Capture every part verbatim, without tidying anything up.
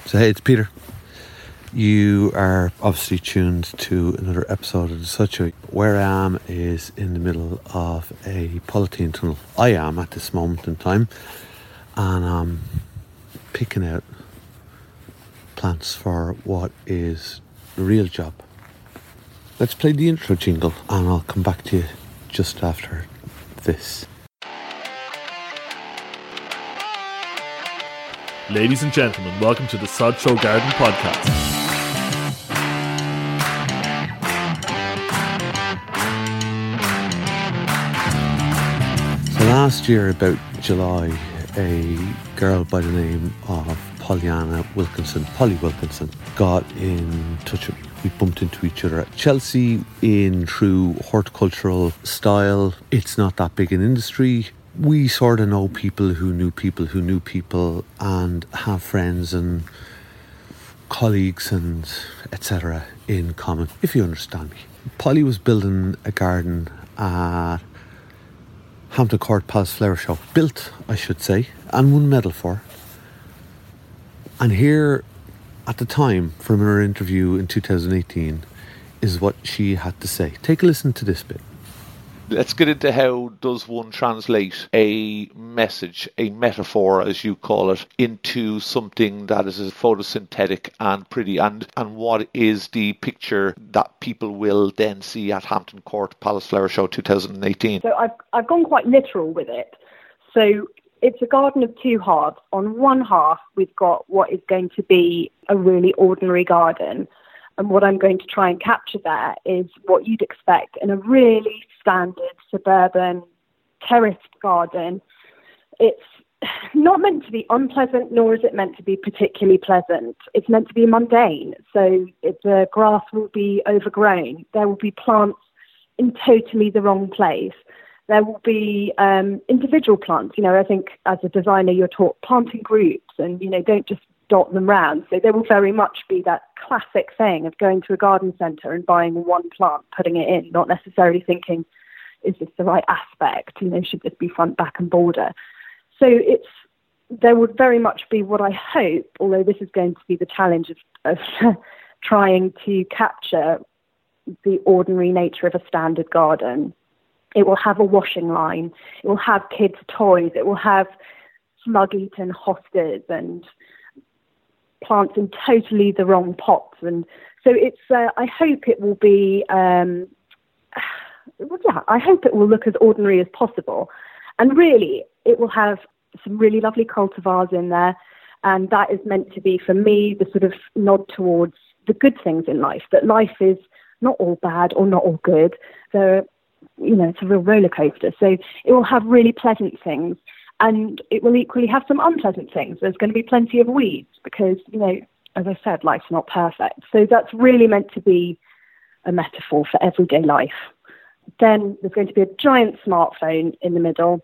So hey, it's Peter. You are obviously tuned to another episode of The Such A. Where I am is in the middle of a polythene tunnel. I am at this moment in time, and I'm picking out plants for what is the real job. Let's play the intro jingle, and I'll come back to you just after this. Ladies and gentlemen, welcome to the Sod Show Garden Podcast. So last year, about July, a girl by the name of Pollyanna Wilkinson, Polly Wilkinson, got in touch with me. We bumped into each other at Chelsea in true horticultural style. It's not that big an industry. We sort of know people who knew people who knew people and have friends and colleagues and et cetera in common, if you understand me. Polly was building a garden at Hampton Court Palace Flower Show. Built, I should say, and won a medal for. And here, at the time, from her interview in two thousand eighteen, is what she had to say. Take a listen to this bit. Let's get into how does one translate a message, a metaphor as you call it, into something that is photosynthetic and pretty, and, and what is the picture that people will then see at Hampton Court Palace Flower Show two thousand eighteen? So I've, I've gone quite literal with it. So it's a garden of two halves. On one half, we've got what is going to be a really ordinary garden. And what I'm going to try and capture there is what you'd expect in a really standard suburban terraced garden. It's not meant to be unpleasant, nor is it meant to be particularly pleasant. It's meant to be mundane. So if the grass will be overgrown. There will be plants in totally the wrong place. There will be um, individual plants. You know, I think as a designer, you're taught planting groups and, you know, don't just dot them round. So there will very much be that classic thing of going to a garden centre and buying one plant, putting it in, not necessarily thinking, is this the right aspect? You know, should this be front, back and border? So it's there would very much be what I hope, although this is going to be the challenge of, of trying to capture the ordinary nature of a standard garden. It will have a washing line. It will have kids' toys. It will have slug-eaten hostas and plants in totally the wrong pots. And so it's, uh, I hope it will be, um, well, yeah, I hope it will look as ordinary as possible. And really, it will have some really lovely cultivars in there. And that is meant to be, for me, the sort of nod towards the good things in life, that life is not all bad or not all good. So, you know, it's a real roller coaster. So it will have really pleasant things. And it will equally have some unpleasant things. There's going to be plenty of weeds because, you know, as I said, life's not perfect. So that's really meant to be a metaphor for everyday life. Then there's going to be a giant smartphone in the middle,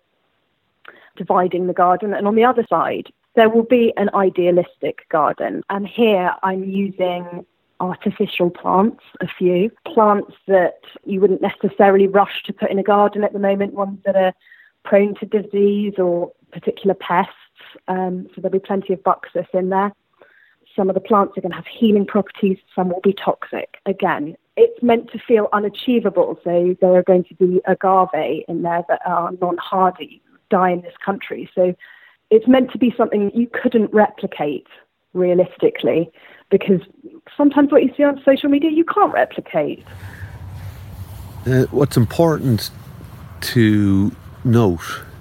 dividing the garden. And on the other side, there will be an idealistic garden. And here I'm using artificial plants, a few. Plants that you wouldn't necessarily rush to put in a garden at the moment, ones that are prone to disease or particular pests. Um, so there'll be plenty of buxus in there. Some of the plants are going to have healing properties. Some will be toxic. Again, it's meant to feel unachievable. So there are going to be agave in there that are non-hardy, die in this country. So it's meant to be something you couldn't replicate realistically, because sometimes what you see on social media, you can't replicate. Uh, what's important to note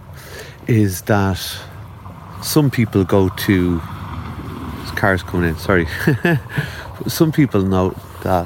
is that some people go to cars coming in sorry some people note that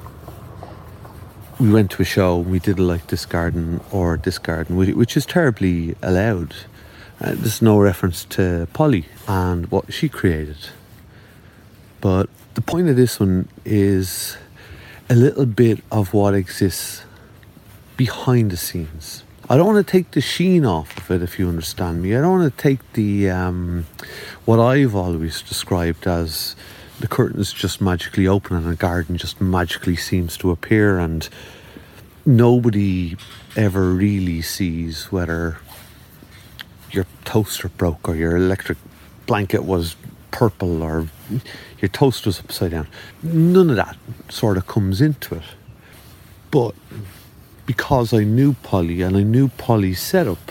we went to a show and we didn't like this garden or this garden, which is terribly allowed. Uh, there's no reference to Polly and what she created, but the point of this one is a little bit of what exists behind the scenes. I don't want to take the sheen off of it, if you understand me. I don't want to take the um, what I've always described as the curtains just magically open and a garden just magically seems to appear, and nobody ever really sees whether your toaster broke or your electric blanket was purple or your toaster's upside down. None of that sort of comes into it. But because I knew Polly and I knew Polly's setup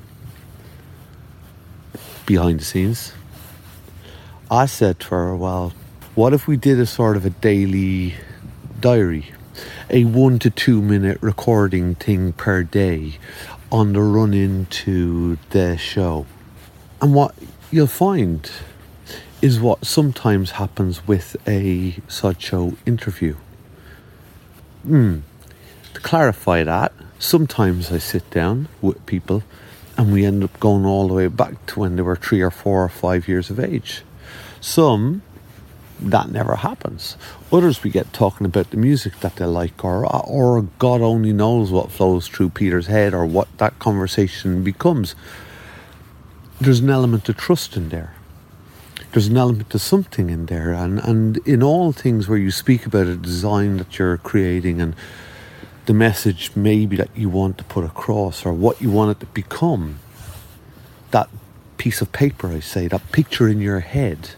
behind the scenes, I said to her, well, what if we did a sort of a daily diary, a one to two minute recording thing per day on the run into the show? And what you'll find is what sometimes happens with a sideshow interview. Hmm. To clarify that, sometimes I sit down with people and we end up going all the way back to when they were three or four or five years of age. Some, that never happens. Others, we get talking about the music that they like, or or God only knows what flows through Peter's head or what that conversation becomes. There's an element of trust in there. There's an element of something in there. And, and in all things where you speak about a design that you're creating and the message maybe that you want to put across or what you want it to become, that piece of paper, I say, that picture in your head,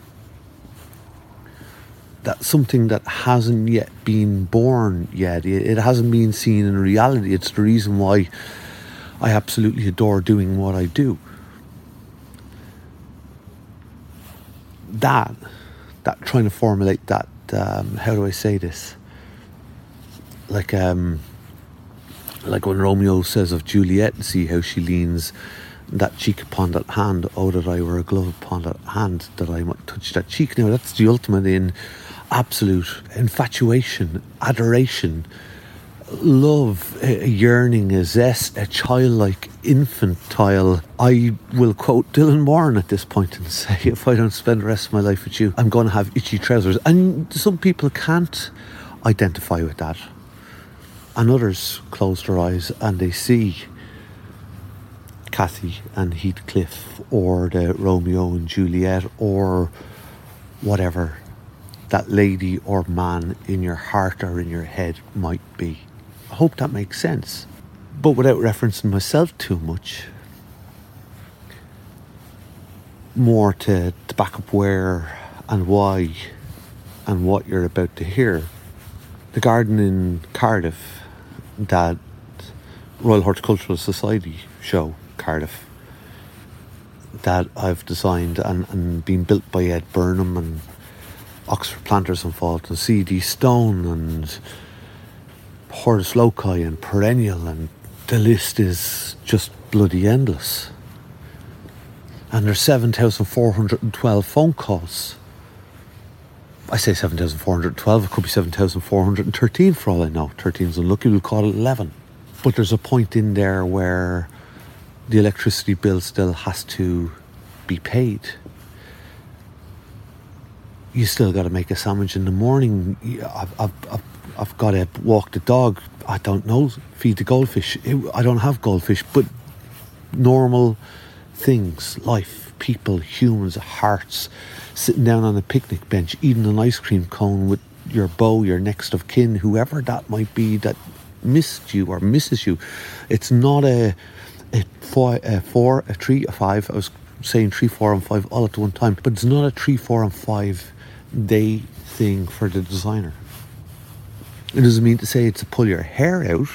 that's something that hasn't yet been born yet. It hasn't been seen in reality. It's the reason why I absolutely adore doing what I do. That, that trying to formulate that, um, how do I say this? Like, um, like when Romeo says of Juliet, and see how she leans that cheek upon that hand. Oh, that I were a glove upon that hand, that I might touch that cheek. Now, that's the ultimate in absolute infatuation, adoration, love, a yearning, a zest, a childlike, infantile. I will quote Dylan Moran at this point and say, if I don't spend the rest of my life with you, I'm going to have itchy trousers. And some people can't identify with that. And others close their eyes and they see Kathy and Heathcliff or the Romeo and Juliet or whatever that lady or man in your heart or in your head might be. I hope that makes sense. But without referencing myself too much, more to, to back up where and why and what you're about to hear. The garden in Cardiff, that Royal Horticultural Society show, Cardiff, that I've designed and, and been built by Ed Burnham and Oxford Planters involved, and C D Stone and Hortus Loci and Perennial, and the list is just bloody endless. And there's seven thousand four hundred twelve phone calls. I say seven thousand four hundred twelve, it could be seven thousand four hundred thirteen for all I know. thirteen's unlucky, we'll call it eleven. But there's a point in there where the electricity bill still has to be paid. You still got to make a sandwich in the morning. I've, I've, I've, I've got to walk the dog. I don't know, feed the goldfish. I don't have goldfish, but normal things, life, people, humans, hearts, sitting down on a picnic bench, eating an ice cream cone with your beau, your next of kin, whoever that might be that missed you or misses you. It's not a, a, four, a four, a three, a five. I was saying three, four, and five all at one time, but it's not a three, four, and five day thing for the designer. It doesn't mean to say it's to pull your hair out,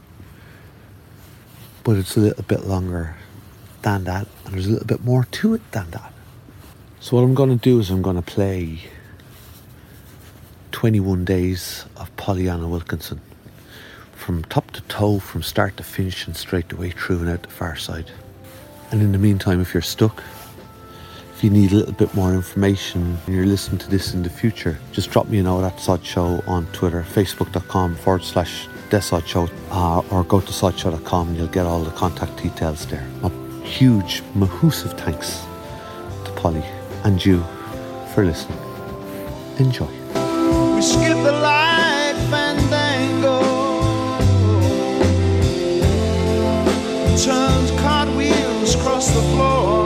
but it's a little bit longer than that, and there's a little bit more to it than that. So what I'm going to do is I'm going to play twenty-one days of Pollyanna Wilkinson, from top to toe, from start to finish, and straight the way through and out the far side. And in the meantime, if you're stuck, if you need a little bit more information and you're listening to this in the future, just drop me a note at Sod Show on Twitter, facebook.com forward slash The Sod Show, uh, or go to sodshow dot com and you'll get all the contact details there. A huge, mahoosive thanks to Polly and you for listening. Enjoy. We skip the light fandango, turns cartwheels across the floor.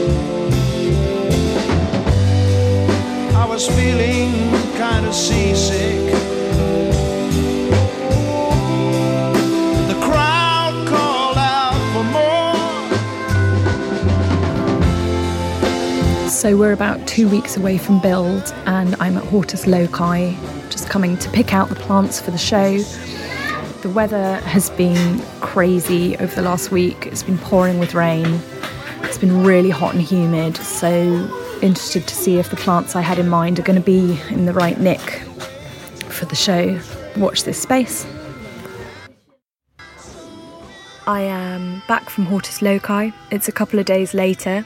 I was feeling kind of seasick. The crowd called out for more. So we're about two weeks away from build and I'm at Hortus Loci, just coming to pick out the plants for the show. The weather has been crazy over the last week. It's been pouring with rain. It's been really hot and humid, so interested to see if the plants I had in mind are going to be in the right nick for the show. Watch this space. I am back from Hortus Loci. It's a couple of days later.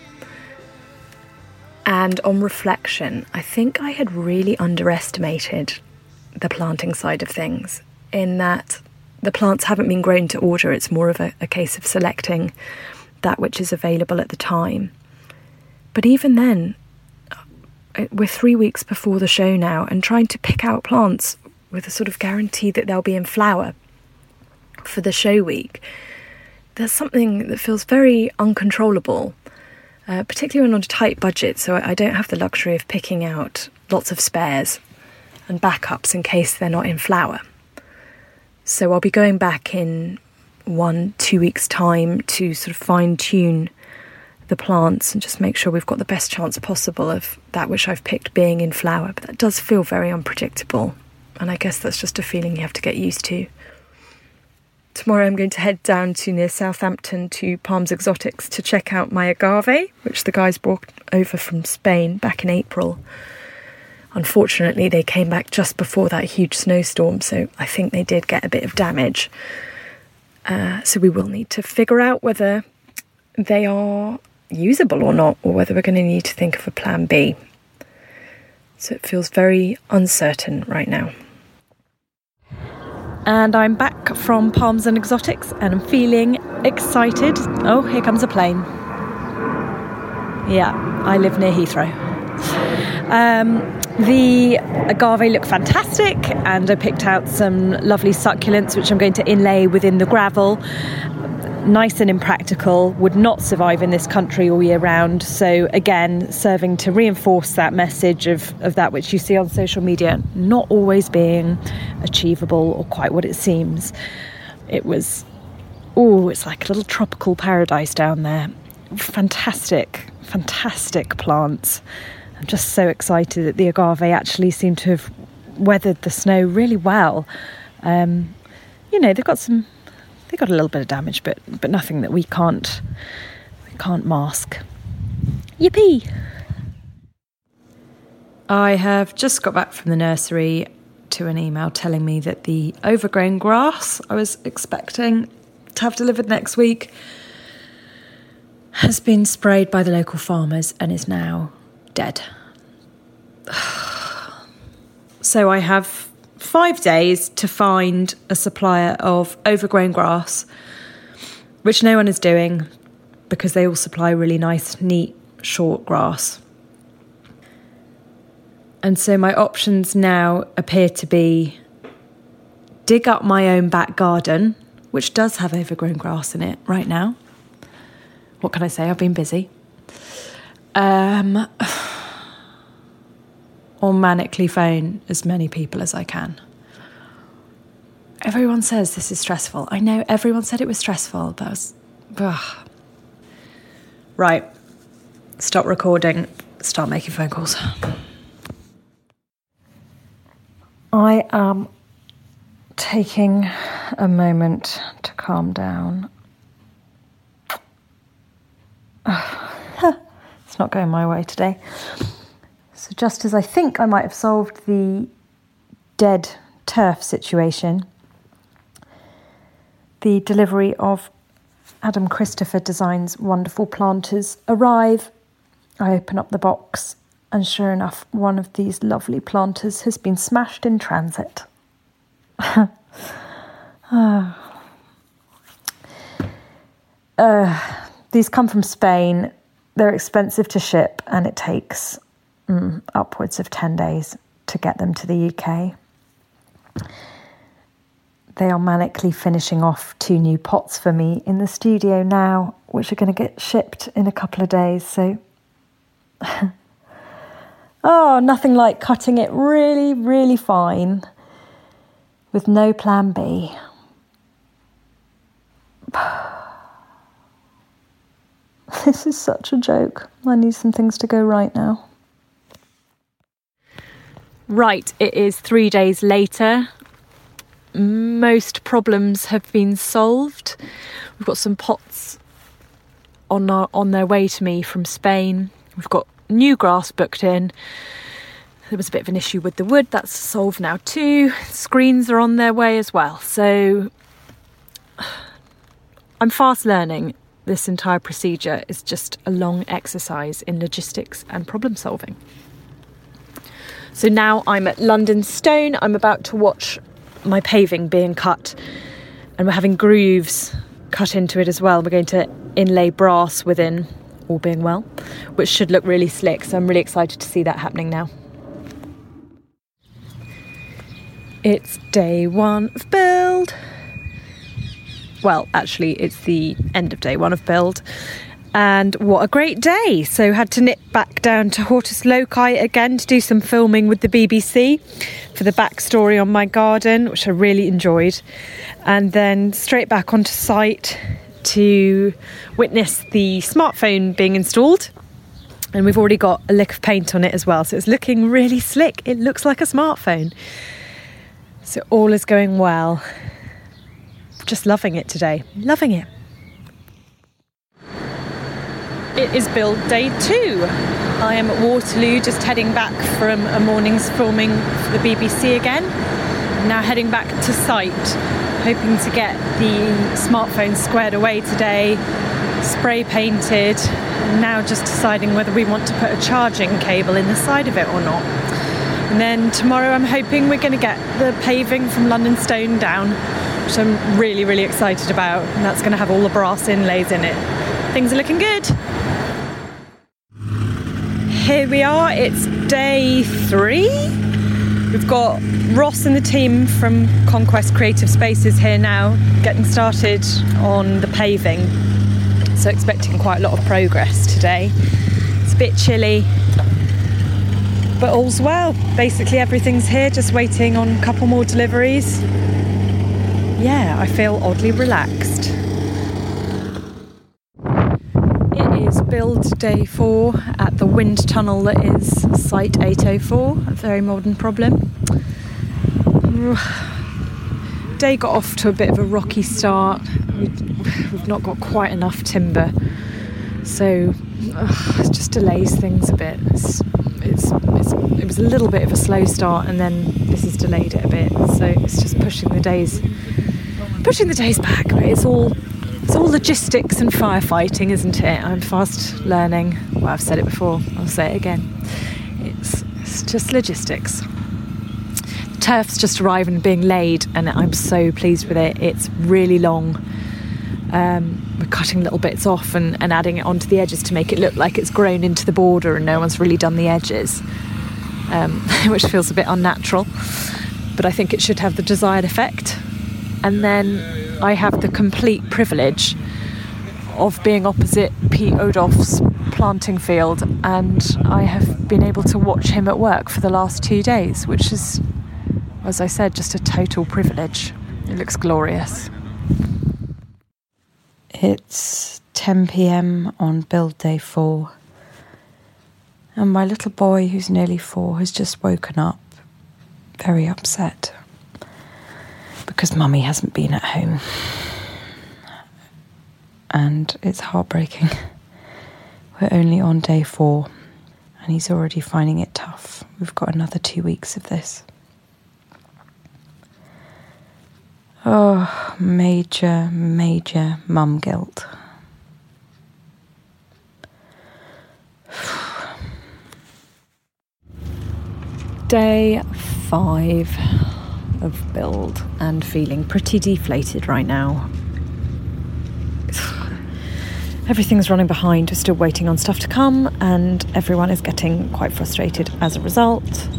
And on reflection, I think I had really underestimated the planting side of things, in that the plants haven't been grown to order. It's more of a, a case of selecting that which is available at the time. But even then, we're three weeks before the show now, and trying to pick out plants with a sort of guarantee that they'll be in flower for the show week, there's something that feels very uncontrollable, uh, particularly on a tight budget, so I don't have the luxury of picking out lots of spares and backups in case they're not in flower. So I'll be going back in one, two weeks' time to sort of fine-tune the plants and just make sure we've got the best chance possible of that which I've picked being in flower. But that does feel very unpredictable, and I guess that's just a feeling you have to get used to. Tomorrow I'm going to head down to near Southampton to Palms Exotics to check out my agave, which the guys brought over from Spain back in April. Unfortunately, they came back just before that huge snowstorm, so I think they did get a bit of damage. Uh, so we will need to figure out whether they are usable or not, or whether we're going to need to think of a plan B. So it feels very uncertain right now. And I'm back from Palms and Exotics and I'm feeling excited. Oh, here comes a plane. Yeah, I live near Heathrow. Um, the agave looked fantastic, and I picked out some lovely succulents which I'm going to inlay within the gravel. Nice and impractical, would not survive in this country all year round. So again, serving to reinforce that message of, of that which you see on social media not always being achievable or quite what it seems. It was, oh, it's like a little tropical paradise down there. Fantastic, fantastic plants. I'm just so excited that the agave actually seem to have weathered the snow really well. Um, you know, they've got some They got a little bit of damage, but but nothing that we can't we can't mask. Yippee! I have just got back from the nursery to an email telling me that the overgrown grass I was expecting to have delivered next week has been sprayed by the local farmers and is now dead. So I have five days to find a supplier of overgrown grass, which no one is doing because they all supply really nice, neat, short grass. And so my options now appear to be dig up my own back garden, which does have overgrown grass in it right now. What can I say? I've been busy. Um... or manically phone as many people as I can. Everyone says this is stressful. I know everyone said it was stressful, but I was... Ugh. Right. Stop recording. Start making phone calls. I am taking a moment to calm down. It's not going my way today. So just as I think I might have solved the dead turf situation, the delivery of Adam Christopher Designs wonderful planters arrive. I open up the box and sure enough, one of these lovely planters has been smashed in transit. uh, these come from Spain. They're expensive to ship and it takes Mm, upwards of ten days to get them to the U K. They are manically finishing off two new pots for me in the studio now, which are going to get shipped in a couple of days. So, oh, nothing like cutting it really, really fine with no plan B. This is such a joke. I need some things to go right now. Right, it is three days later. Most problems have been solved. We've got some pots on our, on their way to me from Spain. We've got new grass booked in. There was a bit of an issue with the wood. That's solved now too. Screens are on their way as well. So I'm fast learning. This entire procedure is just a long exercise in logistics and problem solving. So now I'm at London Stone. I'm about to watch my paving being cut, and we're having grooves cut into it as well. We're going to inlay brass within, all being well, which should look really slick. So I'm really excited to see that happening now. It's day one of build. Well, actually, it's the end of day one of build. And what a great day. So had to nip back down to Hortus Loci again to do some filming with the B B C for the backstory on my garden, which I really enjoyed. And then straight back onto site to witness the smartphone being installed. And we've already got a lick of paint on it as well. So it's looking really slick. It looks like a smartphone. So all is going well. Just loving it today. Loving it. It is build day two. I am at Waterloo, just heading back from a morning's filming for the B B C again. I'm now heading back to site, hoping to get the smartphone squared away today, spray painted, and now just deciding whether we want to put a charging cable in the side of it or not. And then tomorrow I'm hoping we're going to get the paving from London Stone down, which I'm really, really excited about. And that's going to have all the brass inlays in it. Things are looking good. Here we are, it's day three. We've got Ross and the team from Conquest Creative Spaces here now, getting started on the paving. So expecting quite a lot of progress today. It's a bit chilly, but all's well. Basically everything's here, just waiting on a couple more deliveries. Yeah, I feel oddly relaxed. It is build day four at the wind tunnel that is Site eight oh four, a very modern problem. Day got off to a bit of a rocky start. We've not got quite enough timber, so uh, it just delays things a bit. It's, it's, it's, it was a little bit of a slow start, and then this has delayed it a bit, so it's just pushing the days pushing the days back. But it's all it's all logistics and firefighting, isn't it? I'm fast learning. Well, I've said it before, I'll say it again. It's, it's just logistics. The turf's just arrived and being laid, and I'm so pleased with it. It's really long. Um, we're cutting little bits off and, and adding it onto the edges to make it look like it's grown into the border and no one's really done the edges, um, which feels a bit unnatural, but I think it should have the desired effect. And then I have the complete privilege of being opposite Pete Odoff's planting field, and I have been able to watch him at work for the last two days, which is, as I said, just a total privilege. It looks glorious. It's ten p.m. on build day four, and my little boy, who's nearly four, has just woken up, very upset, because Mummy hasn't been at home. And it's heartbreaking. We're only on day four, and he's already finding it tough. We've got another two weeks of this. Oh, major, major mum guilt. Day five of build, and feeling pretty deflated right now. Everything's running behind, we're still waiting on stuff to come, and everyone is getting quite frustrated as a result.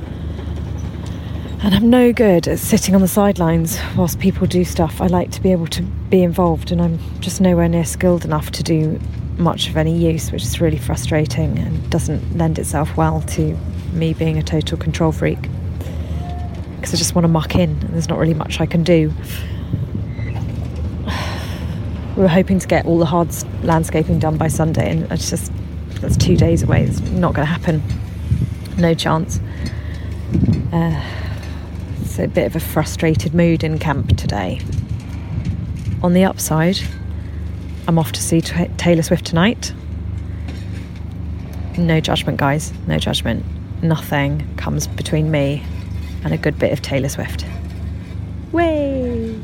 And I'm no good at sitting on the sidelines whilst people do stuff. I like to be able to be involved, and I'm just nowhere near skilled enough to do much of any use, which is really frustrating and doesn't lend itself well to me being a total control freak. Because I just want to muck in, and there's not really much I can do. we were hoping to get all the hard landscaping done by Sunday, and it's just, that's two days away. It's not going to happen. No chance. Uh, it's a bit of a frustrated mood in camp today. On the upside, I'm off to see t- Taylor Swift tonight. No judgment, guys. No judgment. Nothing comes between me and a good bit of Taylor Swift. Way!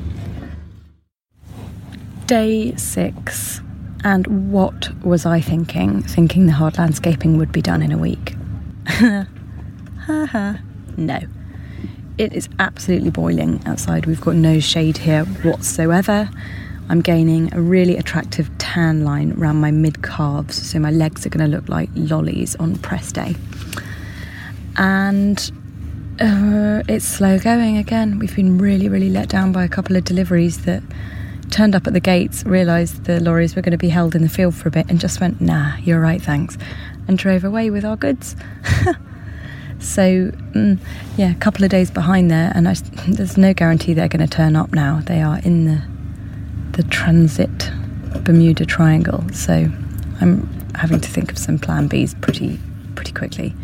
Day six. And what was I thinking? Thinking the hard landscaping would be done in a week. Ha ha. No. It is absolutely boiling outside. We've got no shade here whatsoever. I'm gaining a really attractive tan line around my mid-calves, so my legs are going to look like lollies on press day. And uh, it's slow going again. We've been really, really let down by a couple of deliveries that turned up at the gates, realised the lorries were going to be held in the field for a bit and just went, nah, you're right, thanks, and drove away with our goods. So, mm, yeah, a couple of days behind there, and I, there's no guarantee they're going to turn up now. They are in the the transit Bermuda Triangle, so I'm having to think of some plan Bs pretty pretty quickly.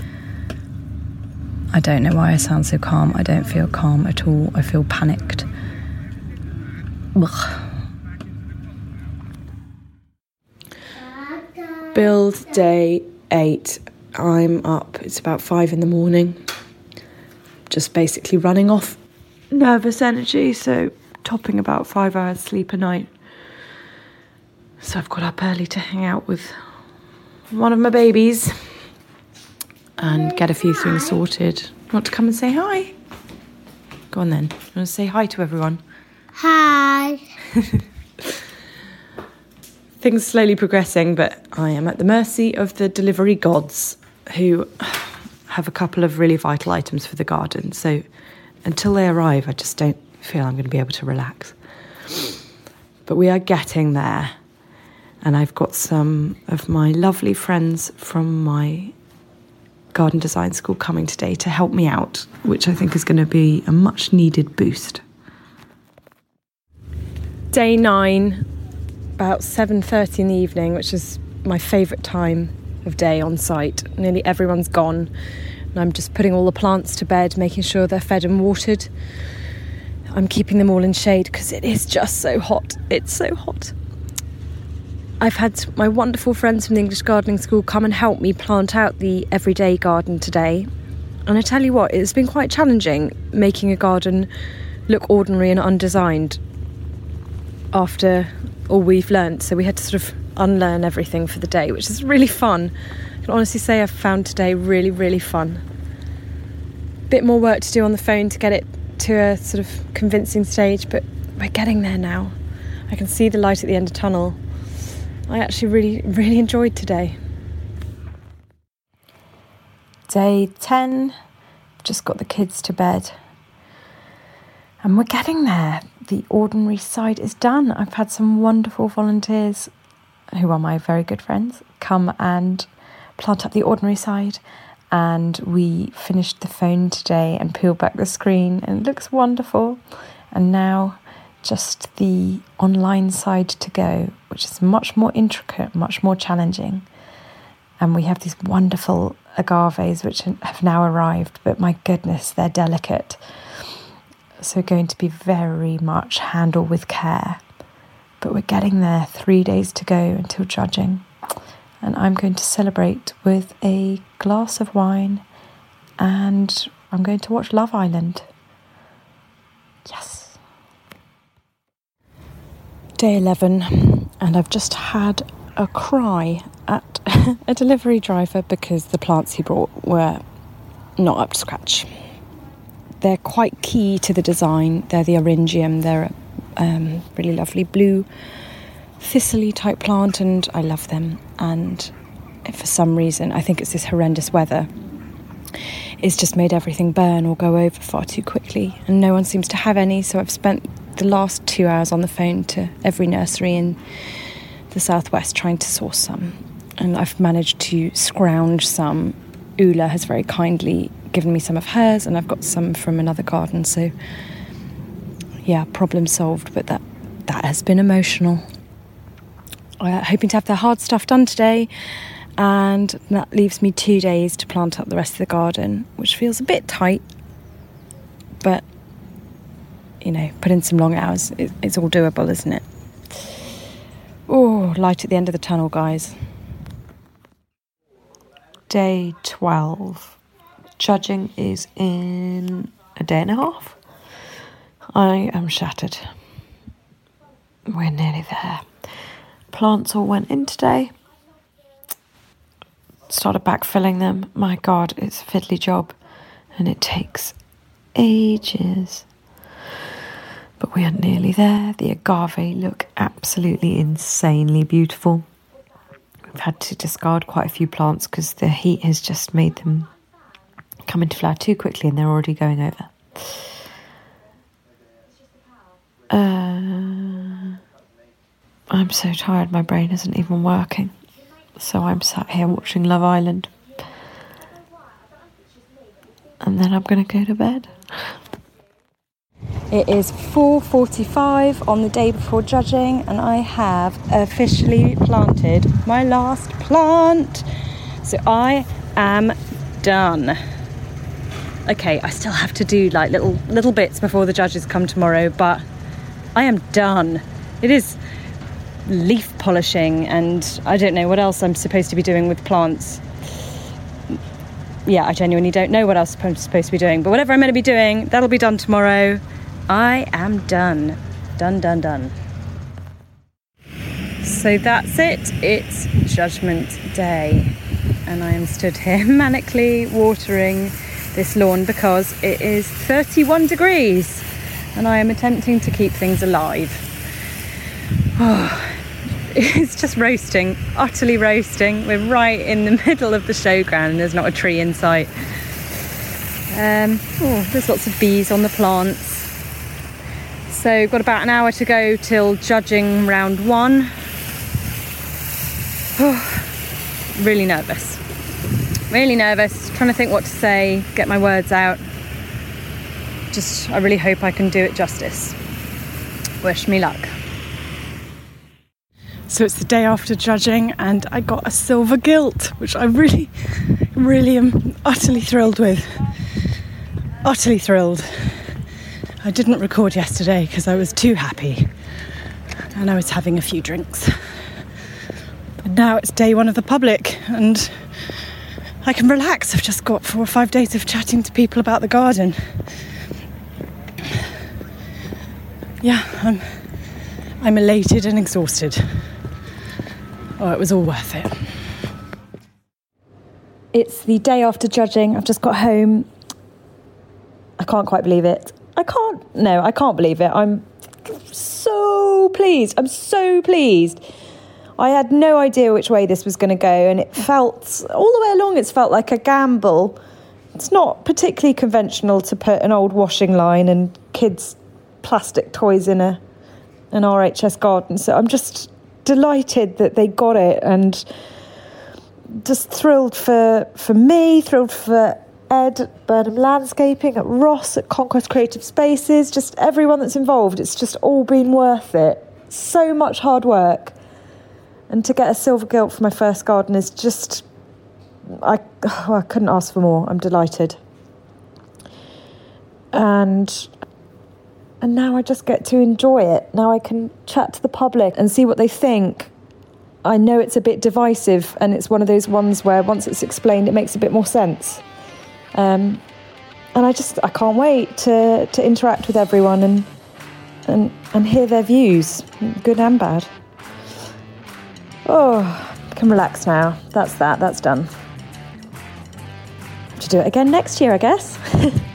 I don't know why I sound so calm. I don't feel calm at all. I feel panicked. Ugh. Build day eight. I'm up. It's about five in the morning. Just basically running off nervous energy, so topping about five hours sleep a night. So I've got up early to hang out with one of my babies and get a few things sorted. Want to come and say hi? Go on then. You want to say hi to everyone? Hi. Things slowly progressing, but I am at the mercy of the delivery gods, who have a couple of really vital items for the garden. So until they arrive, I just don't feel I'm going to be able to relax. But we are getting there. And I've got some of my lovely friends from my garden design school coming today to help me out, which I think is going to be a much needed boost. Day nine, about seven thirty in the evening, which is my favourite time of day on site. Nearly everyone's gone, and I'm just putting all the plants to bed, making sure they're fed and watered. I'm keeping them all in shade because it is just so hot. It's so hot. I've had my wonderful friends from the English Gardening School come and help me plant out the everyday garden today. And I tell you what, it's been quite challenging making a garden look ordinary and undesigned after all we've learnt. So we had to sort of unlearn everything for the day, which is really fun. I can honestly say I've found today really, really fun. Bit more work to do on the phone to get it to a sort of convincing stage, but we're getting there now. I can see the light at the end of the tunnel. I actually really, really enjoyed today. Day ten, just got the kids to bed. And we're getting there. The ordinary side is done. I've had some wonderful volunteers, who are my very good friends, come and plant up the ordinary side. And we finished the phone today and peeled back the screen, and it looks wonderful. And now just the online side to go, which is much more intricate, much more challenging. And we have these wonderful agaves which have now arrived, but my goodness, they're delicate. So going to be very much handled with care. But we're getting there, three days to go until judging. And I'm going to celebrate with a glass of wine, and I'm going to watch Love Island. Yes. Day eleven, and I've just had a cry at a delivery driver because the plants he brought were not up to scratch. They're quite key to the design. They're the Orangium. They're a um, really lovely blue thistle type plant, and I love them. And for some reason, I think it's this horrendous weather, it's just made everything burn or go over far too quickly, and no one seems to have any. So I've spent the last two hours on the phone to every nursery in the southwest trying to source some, and I've managed to scrounge some. Ula has very kindly given me some of hers, and I've got some from another garden, so yeah, problem solved. But that that has been emotional. uh, hoping to have their hard stuff done today, and that leaves me two days to plant up the rest of the garden, which feels a bit tight, but, you know, put in some long hours, it, it's all doable, isn't it? Oh, light at the end of the tunnel, guys. Day twelve. Judging is in a day and a half. I am shattered. We're nearly there. Plants all went in today. Started backfilling them. My God, it's a fiddly job. And it takes ages. But we are nearly there. The agave look absolutely insanely beautiful. We've had to discard quite a few plants because the heat has just made them come into flower too quickly and they're already going over. Uh, I'm so tired, my brain isn't even working. So I'm sat here watching Love Island. And then I'm going to go to bed. It is four forty-five on the day before judging, and I have officially planted my last plant. So I am done. Okay, I still have to do like little little bits before the judges come tomorrow, but I am done. It is leaf polishing, and I don't know what else I'm supposed to be doing with plants. Yeah, I genuinely don't know what else I'm supposed to be doing, but whatever I'm going to be doing, that'll be done tomorrow. I am done. Done, done, done. So that's it. It's Judgment Day. And I am stood here manically watering this lawn because it is thirty-one degrees. And I am attempting to keep things alive. Oh, it's just roasting, utterly roasting. We're right in the middle of the showground and there's not a tree in sight. Um, oh, there's lots of bees on the plants. So got about an hour to go till judging round one. Oh, really nervous. Really nervous, trying to think what to say, get my words out. Just, I really hope I can do it justice. Wish me luck. So it's the day after judging and I got a silver gilt, which I really, really am utterly thrilled with. Utterly thrilled. I didn't record yesterday because I was too happy and I was having a few drinks. But now it's day one of the public and I can relax. I've just got four or five days of chatting to people about the garden. Yeah, I'm, I'm elated and exhausted. Oh, it was all worth it. It's the day after judging. I've just got home. I can't quite believe it. I can't, no, I can't believe it. I'm so pleased. I'm so pleased. I had no idea which way this was going to go, and it felt, all the way along, it's felt like a gamble. It's not particularly conventional to put an old washing line and kids' plastic toys in a an R H S garden. So I'm just delighted that they got it, and just thrilled for, for me, thrilled for Ed at Burnham Landscaping, at Ross, at Conquest Creative Spaces, just everyone that's involved. It's just all been worth it. So much hard work. And to get a silver gilt for my first garden is just, I, oh, I couldn't ask for more. I'm delighted. And and now I just get to enjoy it. Now I can chat to the public and see what they think. I know it's a bit divisive, and it's one of those ones where once it's explained, it makes a bit more sense. Um, and I just, I can't wait to, to interact with everyone and, and, and hear their views, good and bad. Oh, I can relax now. That's that, that's done. To do it again next year, I guess.